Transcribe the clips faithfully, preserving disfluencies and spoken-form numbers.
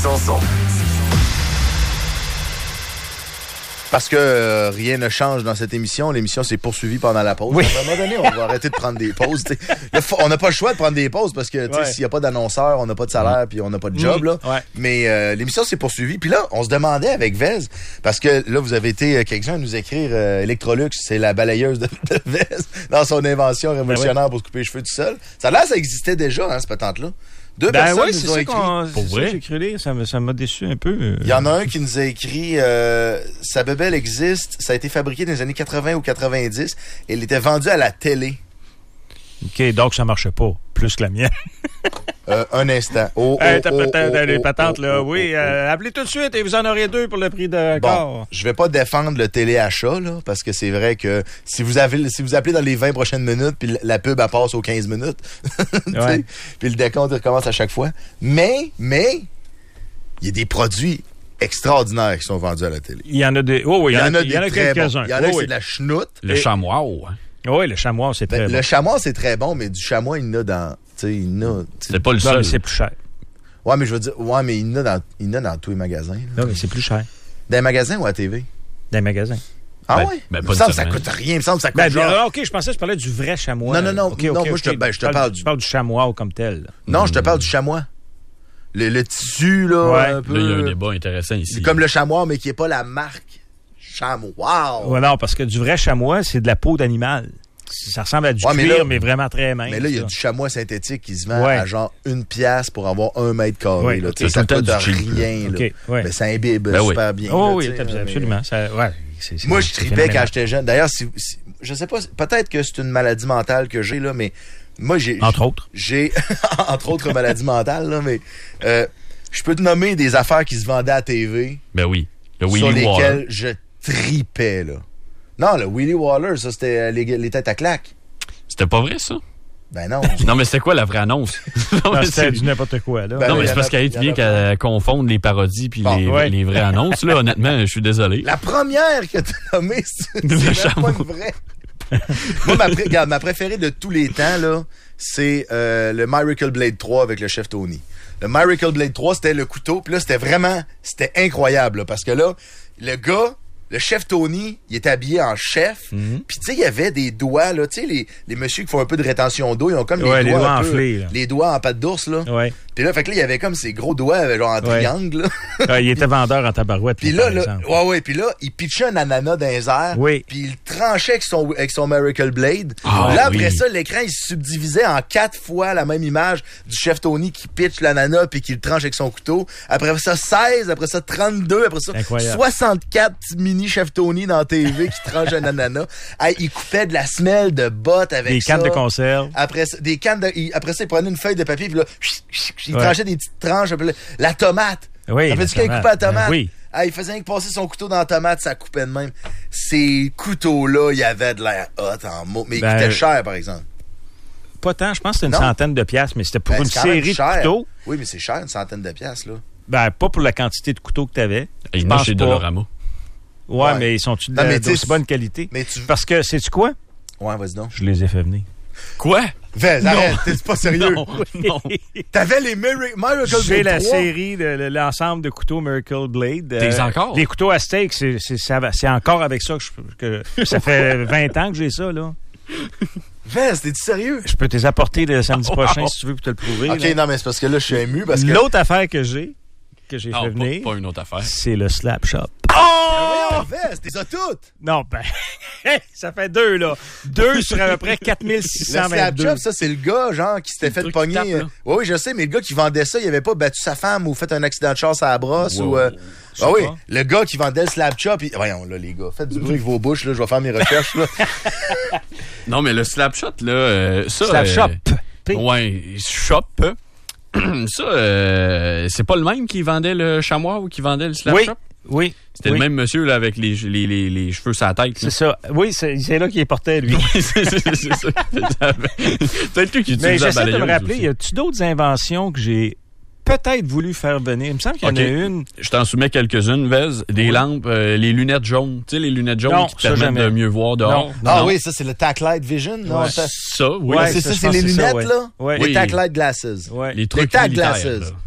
Sanson. Parce que euh, rien ne change dans cette émission. L'émission s'est poursuivie pendant la pause. Oui. À un moment donné, on va arrêter de prendre des pauses. Là, on n'a pas le choix de prendre des pauses parce que ouais. s'il n'y a pas d'annonceur, on n'a pas de salaire puis on n'a pas de job. Là. Ouais. Mais euh, l'émission s'est poursuivie. Puis là, on se demandait avec Vez, parce que là, vous avez été quelqu'un à nous écrire euh, Electrolux, c'est la balayeuse de, de Vez dans son invention révolutionnaire ben oui. pour se couper les cheveux tout seul. Ça a l'air ça existait déjà, hein, cette patente-là. Deux ben personnes oui, nous c'est ont ça écrit. qu'on, c'est ça que j'ai écrit lire. Ça, ça m'a déçu un peu. Il y en a un qui nous a écrit euh, sa bébelle existe, ça a été fabriqué dans les années quatre-vingts ou quatre-vingt-dix et il était vendu à la télé. OK, donc ça marchait pas. Plus que la mienne. euh, un instant. Oh, oh, hey, t'as oh, peut-être oh, des oh, patentes, oh, là. Oh, oui, oh, euh, oh. appelez tout de suite et vous en aurez deux pour le prix de bon, corps. Je vais pas défendre le téléachat, là, parce que c'est vrai que si vous avez, si vous appelez dans les vingt prochaines minutes, puis la pub, elle passe aux quinze minutes, ouais. puis le décompte, il recommence à chaque fois. Mais, mais, il y a des produits extraordinaires qui sont vendus à la télé. Il y en a des. Oh, oui, il y en a, il y en a, des très quelques-uns. bons. Il y en a oh, qui oui. c'est de la chenoute. Le et... chamois. Oui, le chamois, c'est très ben, bon. Le chamois, c'est très bon, mais du chamois, il y en a dans. Tu sais, il y en a. C'est pas le non, seul. Mais c'est plus cher. Ouais, mais je veux dire, ouais, mais il y en a dans, il y en a dans tous les magasins. Là. Non, mais c'est plus cher. Dans les magasins ou à la T V? Dans les magasins. Ah ben, ouais? Ben, il me semble que ça coûte rien. Il me semble que ça coûte ben, genre... bien, OK, je pensais que tu parlais du vrai chamois. Non, non, non. Okay, non okay, moi, okay. je te, ben, je te parle, parle du... du... Tu parles du chamois comme tel. Non, mmh. je te parle du chamois. Le, le tissu, là, ouais. un peu... Là, il y a un débat intéressant ici. C'est comme le chamois, mais qui n'est pas la marque chamois. Ouais, non, parce que du vrai chamois, c'est de la peau d'animal. Ça ressemble à du ouais, cuir, mais, là, mais vraiment très mince. Mais là, il y a ça. du chamois synthétique qui se vend ouais. à genre une pièce pour avoir un mètre carré. Ouais, là, okay. Ça coûte rien. Là. Okay, ouais. Mais ça imbibe ben super oui. bien. Oh là, oui, absolument. Mais... Ça, ouais, c'est, c'est, Moi, je c'est tripais quand j'étais jeune. D'ailleurs, si, si, je sais pas, peut-être que c'est une maladie mentale que j'ai, là, mais moi, j'ai... Entre autres. J'ai, entre autres maladies mentales, là, mais euh, je peux te nommer des affaires qui se vendaient à la T V. Ben oui. Le sur Willy lesquelles Waller. je tripais, là. Non, le Willy Waller, ça, c'était les, les têtes à claques. C'était pas vrai, ça? Ben non. Non, mais c'était quoi la vraie annonce? non, mais c'était du n'importe quoi, là. Ben non, mais c'est parce qu'elle vient qu'elle confondre les parodies puis bon, les, ouais. les vraies annonces, là. Honnêtement, je suis désolé. La première que tu as nommée, c'est, c'est même pas une vraie. Moi, ma, pré- regarde, ma préférée de tous les temps, là, c'est euh, le Miracle Blade trois avec le chef Tony. Le Miracle Blade trois, c'était le couteau. Puis là, c'était vraiment... C'était incroyable, là, parce que là, le gars... Le chef Tony, il est habillé en chef. Mm-hmm. Puis, tu sais, il y avait des doigts, là. Tu sais, les, les messieurs qui font un peu de rétention d'eau, ils ont comme ouais, les, les doigts, doigts un enflés, peu, là. Les doigts en patte d'ours, là. Ouais. Puis là, fait que là, il y avait comme ces gros doigts, genre en triangle, là. Ouais, il était vendeur en tabarouette. Puis là, là, ouais, ouais. Puis là, il pitchait un ananas dans les airs. Oui. Puis il tranchait avec son, avec son Miracle Blade. Oh, là, après oui. ça, l'écran, il se subdivisait en quatre fois la même image du chef Tony qui pitch l'ananas puis qui le tranche avec son couteau. Après ça, seize. Après ça, trente-deux. Après ça, incroyable. soixante-quatre petits mini chef Tony dans la T V qui tranchent un ananas. Hey, il coupait de la semelle de bottes avec des ça. Des cannes de conserve. Après ça, des cannes de, il, après ça, il prenait une feuille de papier puis là, il ouais. tranchait des petites tranches. Là, la tomate. Oui. Ça fait-tu qu'il coupait la tomate? Ben, oui. Ah, il faisait rien que passer son couteau dans la tomate, ça coupait de même. Ces couteaux-là, il y avait de l'air hot en mots. Mais ben, ils coûtaient cher, par exemple. Pas tant, je pense que c'était une non. centaine de piastres, mais c'était pour ben, une série de couteaux. Oui, mais c'est cher, une centaine de piastres, là. Ben, pas pour la quantité de couteaux que tu avais. Il y en a chez Dolorama. Ouais, ouais, mais ils sont-tu de, non, mais d'aussi bonne qualité? Mais tu... Parce que, sais-tu quoi? Ouais, vas-y donc. Je les ai fait venir. Quoi? Vez, arrête, t'es pas sérieux. Non, non. T'avais les Miracle Blade trois. J'ai la série, de, l'ensemble de couteaux Miracle Blade. T'es euh, encore? Les couteaux à steak, c'est, c'est, ça, c'est encore avec ça que, je, que ça fait vingt ans que j'ai ça, là. Vez, t'es-tu sérieux? Je peux te les apporter le samedi wow. prochain si tu veux pour te le prouver. OK, là. Non, mais c'est parce que là, je suis ému. Parce que... L'autre affaire que j'ai, que j'ai non, fait pas, venir, pas une autre affaire. C'est le Slap Shop. Oh! Vez, t'es ça toutes! Non, ben, ça fait deux, là. Deux sur à peu près quatre mille six cent vingt-deux. Le Slap Shop, ça, c'est le gars, genre, qui s'était fait pogner. Tape, euh... Oui, oui, je sais, mais le gars qui vendait ça, il avait pas battu sa femme ou fait un accident de chasse à la brosse wow. ou... Euh... Ah oui, pas. Le gars qui vendait le Slap Shop, il... voyons, là, les gars, faites du bruit avec vos bouches, là, je vais faire mes recherches, là. Non, mais le Slap Shop, là, euh, ça... Slap euh... Shop. P. Ouais, Shop. Ça, euh, c'est pas le même qui vendait le chamois ou qui vendait le Slap oui. Shop? Oui. C'était oui. le même monsieur là, avec les, les, les, les cheveux sur la tête. C'est ça. Oui, c'est, c'est là qu'il portait, lui. Oui, c'est, c'est, c'est ça. Peut-être lui qui utilise Mais la j'essaie de me rappeler, aussi. Y a-tu d'autres inventions que j'ai peut-être voulu faire venir? Il me semble qu'il y en okay. a une. Je t'en soumets quelques-unes, Vez. Des oui. lampes, euh, les lunettes jaunes. Tu sais, les lunettes jaunes non, qui te permettent jamais. de mieux voir dehors. Non. Ah non. Oui, ça, c'est le Tacklight Vision. Non, ouais. ça, ça, oui. Ouais, c'est ça, ça c'est les lunettes, ça, ouais. là? Ouais. Les oui. Tacklight Glasses. Ouais. Les trucs les Tack Glasses.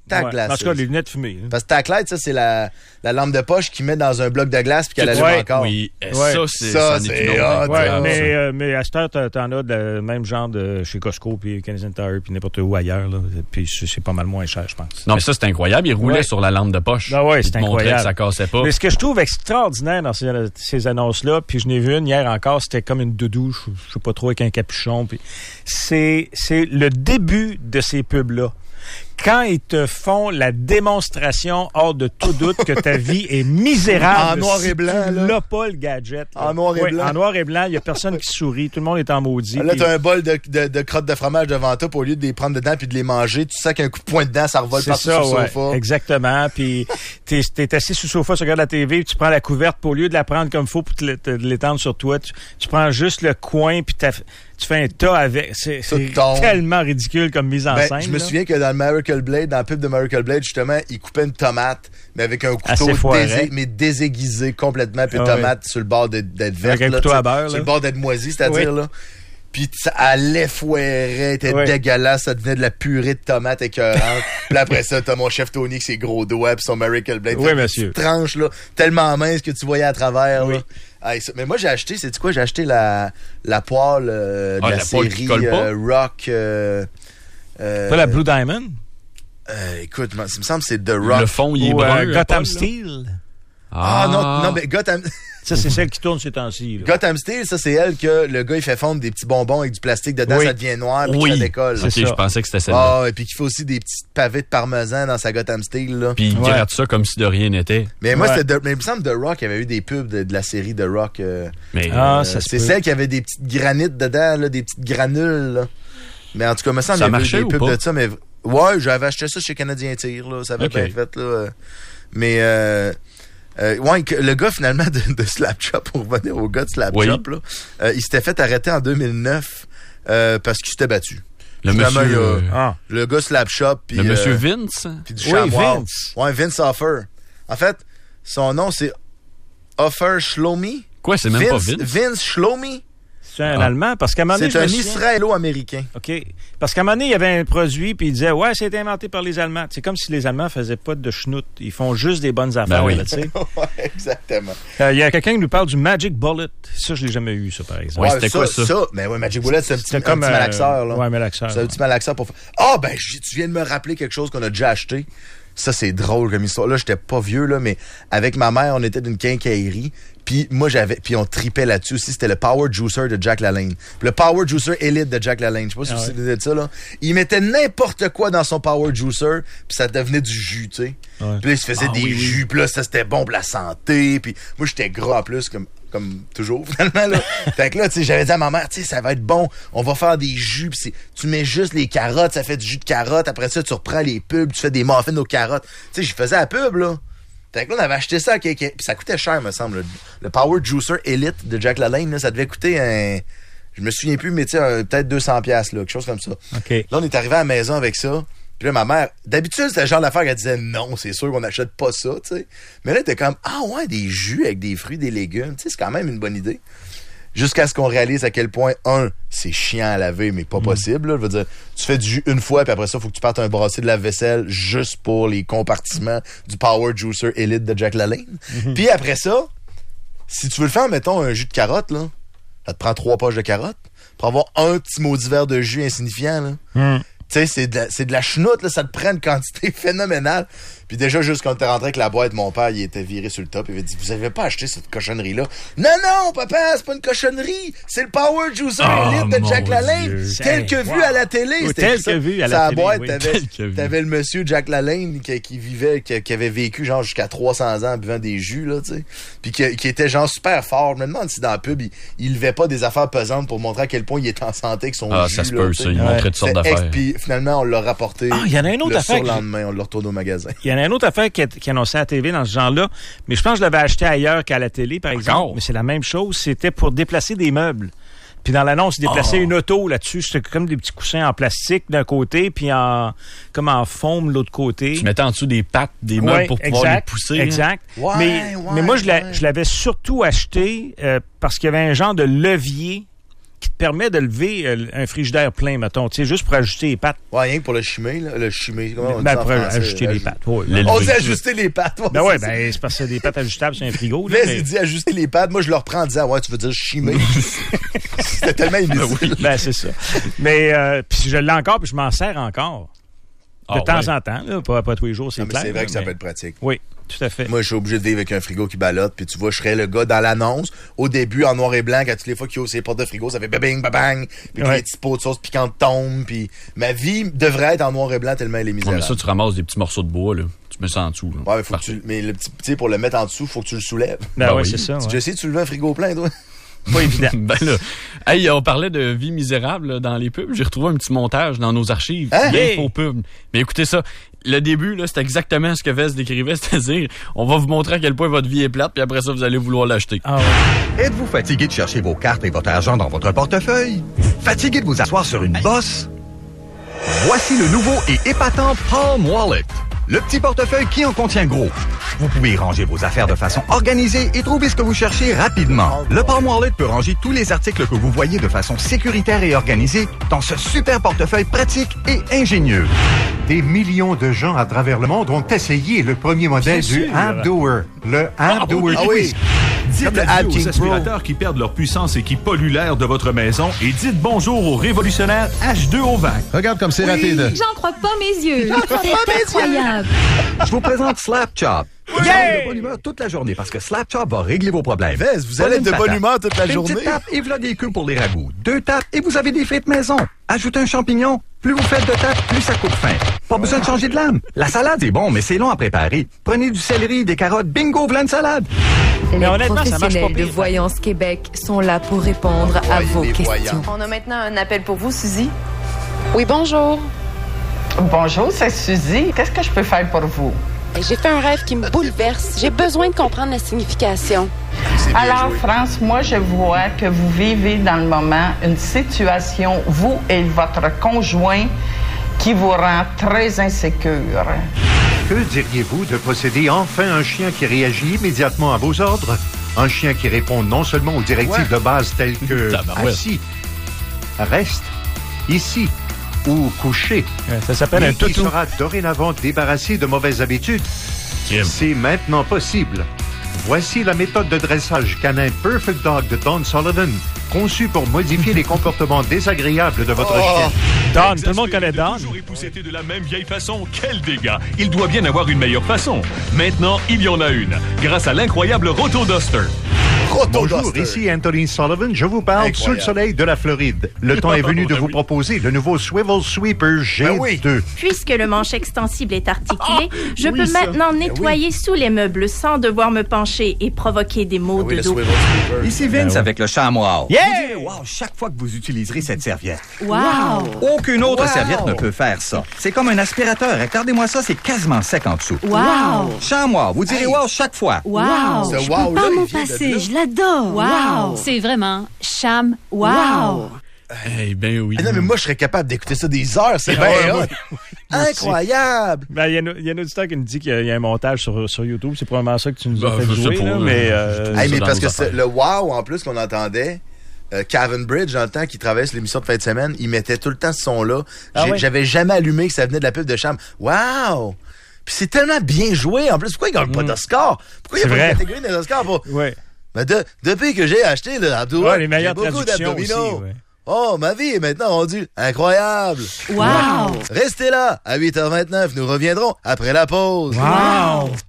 Tac-glaceuse. En tout cas, les lunettes fumées. Hein. Parce que Tac-Light, ça, c'est la, la lampe de poche qu'ils mettent dans un bloc de glace puis qu'elle allume ouais, encore. Oui, Ouais. ça, c'est, ça, ça, c'est une autre hot, Ouais, ça. mais, euh, mais à cette heure, t'en t'en as le même genre de chez Costco, puis Canadian Tire, puis n'importe où ailleurs. Là. Puis c'est, c'est pas mal moins cher, je pense. Non, mais ça, c'est incroyable. Il roulait Ouais. sur la lampe de poche. Ah ouais, Il c'est te montrait incroyable. que ça cassait pas. Mais ce que je trouve extraordinaire dans ces, ces annonces-là, puis je n'ai vu une hier encore, c'était comme une doudou, je, je sais pas trop, avec un capuchon. Puis c'est, c'est le début de ces pubs-là. Quand ils te font la démonstration hors de tout doute que ta vie est misérable. En noir et blanc, tu là. l'as pas le gadget. Là. En noir et Ouais, blanc. En noir et blanc, il y a personne qui sourit, tout le monde est en maudit. Là, puis- t'as un bol de, de, de crottes de fromage devant toi, puis au lieu de les prendre dedans puis de les manger, tu sais qu'un coup de poing dedans, ça revole C'est partout ça, sur le ouais, sofa. exactement. Puis t'es, t'es assis sur le sofa, tu regardes la T V, puis tu prends la couverte, puis au lieu de la prendre comme il faut pour te, te l'étendre sur toi, tu, tu prends juste le coin, puis t'as- tu fais un tas avec. C'est, Ça c'est tombe. tellement ridicule comme mise en Ben, scène. je me là. souviens que dans le Miracle Blade, dans le pub de Miracle Blade, justement, il coupait une tomate, mais avec un couteau Assez foiré. désé- mais désaiguisé complètement, puis une Ah ouais. tomate sur le bord de- d'être verte. Avec un là, couteau tu sais, à beurre, Sur là. le bord d'être moisi, c'est-à-dire, Oui. là. Puis ça allait foirer, était Ouais. dégueulasse, ça devenait de la purée de tomates écœurante. Puis après ça, t'as mon chef Tony avec ses gros doigts puis son Miracle Blade. Oui, Fait une monsieur. petite tranche, là, tellement mince que tu voyais à travers, Oui. là. Ah, ça- mais moi, j'ai acheté, c'est quoi? J'ai acheté la, la poêle euh, de Ah, la, la poêle qui série colle pas? euh, Rock. Euh, euh, Pas la Blue Diamond? euh, écoute, moi, ça me semble que c'est The Rock. Le fond, il est Ou brun. euh, le Gotham Paul, là. Steel? Ah, non, non, mais Gotham, Ça, c'est celle qui tourne ces temps-ci. là. Gotham Steel, ça, c'est elle que le gars, il fait fondre des petits bonbons avec du plastique dedans, Oui. ça devient noir, puis Oui. ça décolle. Ok, C'est ça. je pensais que c'était celle-là. Ah, et puis qu'il fait aussi des petits pavés de parmesan dans sa Gotham Steel, là. Puis il Ouais. gratte ça comme si de rien n'était. Mais moi, Ouais. c'était de, mais il me semble The Rock, il y avait eu des pubs de, de la série The Rock. euh, Mais Ah, euh, ça se c'est peut. celle qui avait des petites granites dedans, là, des petites granules, là. Mais en tout cas, il me semble Ça qu'il y avait eu marchait des ou pubs pas? de ça, mais ouais, j'avais acheté ça chez Canadien Tire, là. Ça avait Ok. bien fait, là. euh. Mais, euh, euh, ouais, que le gars, finalement, de, de Slap Shop, pour revenir au gars de Slap Oui. Shop, là, euh, il s'était fait arrêter en deux mille neuf euh, parce qu'il s'était battu. le Finalement, monsieur, il y a- euh, Ah. Le gars Slap Shop, puis le monsieur euh, Vince. puis du Oui, chamois. Vince. Ouais, Vince Offer. En fait, son nom, c'est Offer Shlomi. Quoi, c'est même Vince, pas Vince? Vince Shlomi. C'est un Ah. Allemand, parce qu'à un moment donné, C'est je un me souviens- Israélo-Américain. OK. Parce qu'à un moment donné, il y avait un produit, puis il disait, ouais, c'est inventé par les Allemands. C'est comme si les Allemands faisaient pas de schnout. Ils font juste des bonnes affaires, Ben oui. là, tu sais. Ouais, exactement. Euh, Il y a quelqu'un qui nous parle du Magic Bullet. Ça, je l'ai jamais eu, ça, par exemple. Ouais, c'était quoi, ça? Mais ouais, Magic Bullet, c'est un petit, C'était un comme petit euh, malaxeur, là. Ouais, malaxeur. C'est un petit malaxeur pour faire. Ah, ben, j- tu viens de me rappeler quelque chose qu'on a déjà acheté. Ça, c'est drôle comme histoire. Là, j'étais pas vieux, là, mais avec ma mère, on était d'une quincaillerie. Puis moi, j'avais. Puis on tripait là-dessus aussi. C'était le Power Juicer de Jack LaLanne. Puis le Power Juicer Elite de Jack LaLanne. Je sais pas si Ah vous ouais. vous souvenez de ça, là. Il mettait n'importe quoi dans son Power Juicer. Puis ça devenait du jus, tu sais. Ouais. Puis là, il se faisait Ah des oui, oui. jus. Puis là, ça, c'était bon pour la santé. Puis moi, j'étais gras en plus, comme. Comme toujours, finalement, là. Fait que là, tu sais, j'avais dit à ma mère, tu sais, ça va être bon. On va faire des jus. Pis c'est, tu mets juste les carottes, ça fait du jus de carotte. Après ça, tu reprends les pubs, tu fais des muffins aux carottes. Tu sais, j'y faisais la pub, là. Fait que là, on avait acheté ça à quelqu'un. Puis ça coûtait cher, me semble. Le, le Power Juicer Elite de Jack LaLanne, là, ça devait coûter un. Je me souviens plus, mais tu sais, un- peut-être deux cents piastres, là, quelque chose comme ça. OK. Là, on est arrivé à la maison avec ça. Puis là, ma mère, d'habitude, c'était le genre d'affaire qu'elle disait non, c'est sûr qu'on n'achète pas ça, tu sais. Mais là, t'es comme, ah ouais, des jus avec des fruits, des légumes, tu sais, c'est quand même une bonne idée. Jusqu'à ce qu'on réalise à quel point, un, c'est chiant à laver, mais pas possible, là. Je veux dire, tu fais du jus une fois, puis après ça, il faut que tu partes un brassé de lave-vaisselle juste pour les compartiments du Power Juicer Elite de Jack LaLanne. Puis après ça, si tu veux le faire, mettons, un jus de carotte, là, ça te prend trois poches de carotte pour avoir un petit maudit verre de jus insignifiant, là. Hum. Tu sais, c'est de, la- c'est de la chenoute, là, ça te prend une quantité phénoménale. Puis déjà, juste quand t'es rentré avec la boîte, mon père, il était viré sur le top. Il avait dit, vous avez pas acheté cette cochonnerie-là? Non, non, papa, c'est pas une cochonnerie. C'est le Power Juicer Oh, Elite de mon Jack LaLanne. Dieu. Tel que Wow. vu à la télé. Oui, C'était tel ça. que vu à la Sur télé, boîte, oui. t'avais, Tel que vu. t'avais le monsieur Jack LaLanne qui, qui vivait, qui, qui avait vécu genre jusqu'à trois cents ans en buvant des jus, là, tu sais. Puis qui, qui était genre super fort. Je me demande si dans la pub, il, il levait pas des affaires pesantes pour montrer à quel point il était en santé avec son Ah, jus. ça se là, peut, tu sais. ça. Il Ouais. montrait toutes sortes C'est ex- d'affaires. Puis finalement, on l'a rapporté. Ah, il y en a une autre le affaire que j'ai- surlendemain, on l'a retourné au magasin. Il y en a une autre affaire qui, est- qui annonçait à la T V dans ce genre-là, mais je pense que je l'avais acheté ailleurs qu'à la télé, par exemple. Encore? Mais c'est la même chose. C'était pour déplacer des meubles. Puis dans l'annonce, ils déplaçaient Oh. une auto là-dessus. C'était comme des petits coussins en plastique d'un côté, puis en comme en foam de l'autre côté. Tu mettais en dessous des pattes, des meubles Ouais, pour pouvoir exact, les pousser. hein. Exact. Ouais, mais, ouais, mais moi, je, l'a- ouais. je l'avais surtout acheté euh, parce qu'il y avait un genre de levier qui te permet de lever euh, un frigidaire plein, mettons, tu sais, juste pour ajuster les pattes. Ouais, rien que pour le chimer, là. Le chimer, comment on dit Ben, ça en pour français? ajuster les pattes. Ouais, On dit ajuster les pattes. Ouais, ben ouais, c'est ben c'est parce que c'est des pattes ajustables sur un frigo. Là, mais mais... il dit ajuster les pattes. Moi, je le reprends en disant, ouais, tu veux dire chimer. C'était tellement imbécile. Ben, c'est ça. Mais, euh, puis je l'ai encore, puis je m'en sers encore. De Ah, temps ouais. en temps, là, pas, pas tous les jours, c'est Non, mais clair. c'est vrai là, que ça mais- peut être pratique. Oui, tout à fait. Moi, je suis obligé de vivre avec un frigo qui ballotte. Puis tu vois, je serais le gars dans l'annonce. Au début, en noir et blanc, quand toutes les fois qu'il ouvre ses portes de frigo, ça fait babing, babang. Puis que Ouais. les petits pots de sauce piquante tombent. Puis ma vie devrait être en noir et blanc tellement elle est Ouais, misérable. mais ça, tu ramasses des petits morceaux de bois, là. Tu mets ça en dessous, là. Ouais, mais, faut que tu, mais le petit, tu sais, pour le mettre en dessous, faut que tu le soulèves. Ben, Ben oui, oui. c'est ça. Tu Ouais. as essayé de soulever un frigo plein, toi? Pas évident. Ben là, hey, on parlait de vie misérable là, dans les pubs. J'ai retrouvé un petit montage dans nos archives. Hein? Bien Hey! faux pub. Mais écoutez ça. Le début, là, c'est exactement ce que Vest décrivait, c'est-à-dire, on va vous montrer à quel point votre vie est plate, puis après ça, vous allez vouloir l'acheter. Ah ouais. Êtes-vous fatigué de chercher vos cartes et votre argent dans votre portefeuille? Fatigué de vous asseoir sur une bosse? Voici le nouveau et épatant Palm Wallet. Le petit portefeuille qui en contient gros. Vous pouvez y ranger vos affaires de façon organisée et trouver ce que vous cherchez rapidement. Le Palm Wallet peut ranger tous les articles que vous voyez de façon sécuritaire et organisée dans ce super portefeuille pratique et ingénieux. Des millions de gens à travers le monde ont essayé le premier modèle Bien du sûr. Abdoer. Le Abdoer Ah oui! Dites Comme le adieu Ab King aux Pro. aspirateurs qui perdent leur puissance et qui polluent l'air de votre maison et dites bonjour au révolutionnaire H deux O vingt. Regarde comme c'est rapide. J'en crois pas mes yeux. C'est incroyable. Je vous présente Slap Chop. Vous Yeah! allez être de bonne humeur toute la journée parce que Slap Chop va régler vos problèmes. Vest, vous Pas allez être une de bonne patate. humeur toute la Une journée. petite tape et voilà des queues pour les ragoûts. Deux tapes et vous avez des frites maison. Ajoutez un champignon. Plus vous faites de tapes, plus ça coupe fin. Pas besoin de changer de lame. La salade est bon, mais c'est long à préparer. Prenez du céleri, des carottes, bingo, plein de salade. Les honnêtement, ça marche pas professionnels de pire. Voyance Québec sont là pour répondre à Voyez vos les questions. voyants. On a maintenant un appel pour vous, Suzy. Oui, bonjour. Bonjour, c'est Suzy. Qu'est-ce que je peux faire pour vous? J'ai fait un rêve qui me bouleverse. J'ai besoin de comprendre la signification. C'est bien Alors, joué. France, moi, je vois que vous vivez dans le moment une situation, vous et votre conjoint, qui vous rend très insécure. Que diriez-vous de posséder enfin un chien qui réagit immédiatement à vos ordres? Un chien qui répond non seulement aux directives de base telles que Tabarouette. assis, reste, ici ou couché, Ouais, Ça s'appelle un mais qui toutou. sera dorénavant débarrassé de mauvaises habitudes. Crime. C'est maintenant possible. Voici la méthode de dressage canin Perfect Dog de Don Sullivan, conçue pour modifier les comportements désagréables de votre chien. Don, tout le monde connaît Don. Toujours épousseté de la même vieille façon, quel dégât! Il doit bien avoir une meilleure façon. Maintenant, il y en a une, grâce à l'incroyable Roto Duster. Roto Bonjour, Duster. ici Anthony Sullivan. Je vous parle Incroyable. sous le soleil de la Floride. Le temps est venu de Ben vous oui. proposer le nouveau Swivel Sweeper G deux. Ben oui. Puisque le manche extensible est articulé, je oui, peux ça. maintenant nettoyer sous les meubles sans devoir me pencher et provoquer des maux Ah oui, de le dos. Swivel Sweeper. Ici Vince avec le chamois. Yeah! Vous direz wow chaque fois que vous utiliserez cette serviette. Wow! Aucune autre Wow. serviette ne peut faire ça. C'est comme un aspirateur. Regardez-moi ça, c'est quasiment sec en dessous. Wow! Chamois, vous direz Hey. wow chaque fois. Wow! Ce Je wow-là, peux pas il m'en vient de passer, là. je l'adore! Wow! C'est vraiment cham wow! Eh ben oui. Ah non, mais moi, je serais capable d'écouter ça des heures. C'est bien ouais, hot. ouais. Incroyable. Ben, il y, a un- il y a un auditeur qui nous dit qu'il y a- il y a un montage sur, sur YouTube. C'est probablement ça que tu nous as Ben, fait je sais jouer. pas, là, là. mais euh, Hey, ça mais dans parce nos que c'est affaires. le wow, en plus, qu'on entendait, euh, Cavan Bridge, dans le temps, qui travaillait sur l'émission de fin de semaine, il mettait tout le temps ce son-là. Ah J'ai- ouais? J'avais jamais allumé que ça venait de la pub de Cham. Wow! Puis c'est tellement bien joué. En plus, pourquoi il gagne pas d'Oscar? Pourquoi il n'y a C'est pas vrai. de catégorie des Oscars? Pour... ouais. Ben de- depuis que j'ai acheté le Abdo, Ouais, les meilleures j'ai beaucoup traductions aussi. d'abdominaux. Ouais. Oh, ma vie est maintenant rendue incroyable. Wow! Restez là, à huit heures vingt-neuf, nous reviendrons après la pause. Wow!